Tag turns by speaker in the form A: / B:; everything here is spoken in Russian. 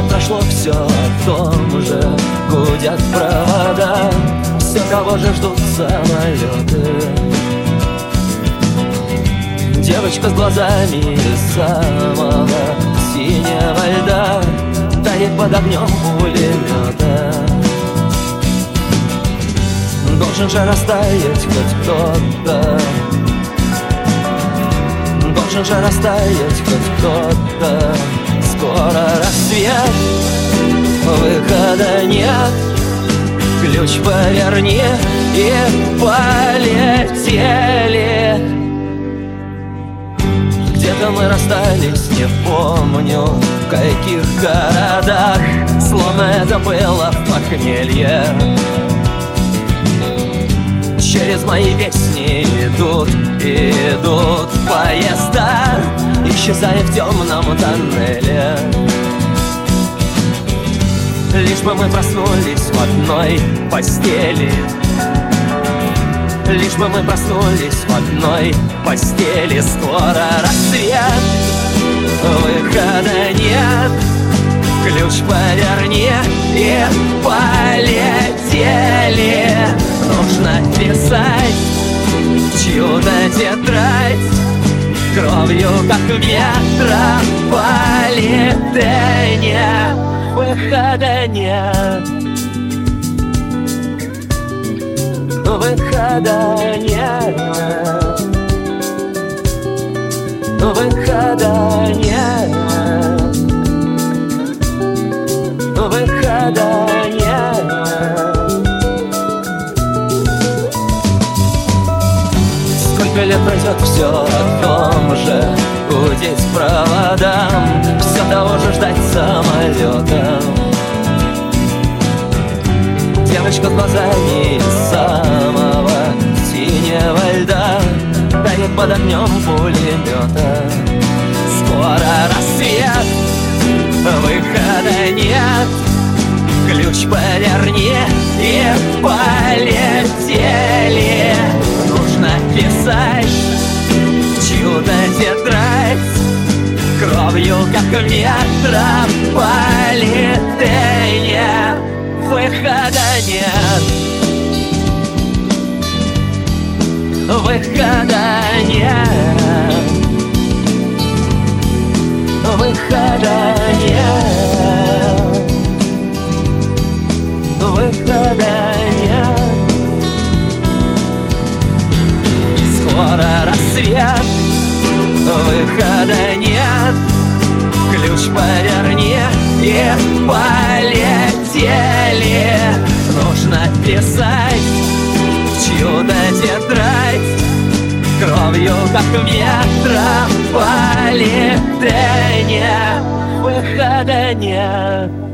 A: лет прошло, все о том же гудят провода, все того же ждут самолеты. Девочка с глазами самого синего льда тает под огнем пулемета. Должен же растаять хоть кто-то, должен же растаять хоть кто-то. Скоро рассвет, выхода нет, ключ поверни и полетели. Где-то мы расстались, не помню в каких городах, словно это было в похмелье. Через мои песни идут поезда, исчезая в темном тоннеле. Лишь бы мы проснулись в одной постели, лишь бы мы проснулись в одной постели. Скоро рассвет, выхода нет, ключ поверни и полетели. Нужно писать чью-то тетрадь, кровью, как метрополитене. Выхода нет, выхода нет, выхода нет, выхода нет. Сколько лет пройдет, все о том же гудеть проводам, все того же ждать самолетом. Девочка с глазами самого синего льда тает под огнем пулемета. Скоро рассвет, выхода нет, ключ поверни и полетели. Нужно писать чью-то тетрадь, кровью, как метрополитене. Выхода нет, выхода нет, выхода нет, выхода нет. Скоро рассвет, выхода нет, ключ поверни и полетели. Нужно писать чью-то тетрадь, кровью, как метрополитене. Выхода нет.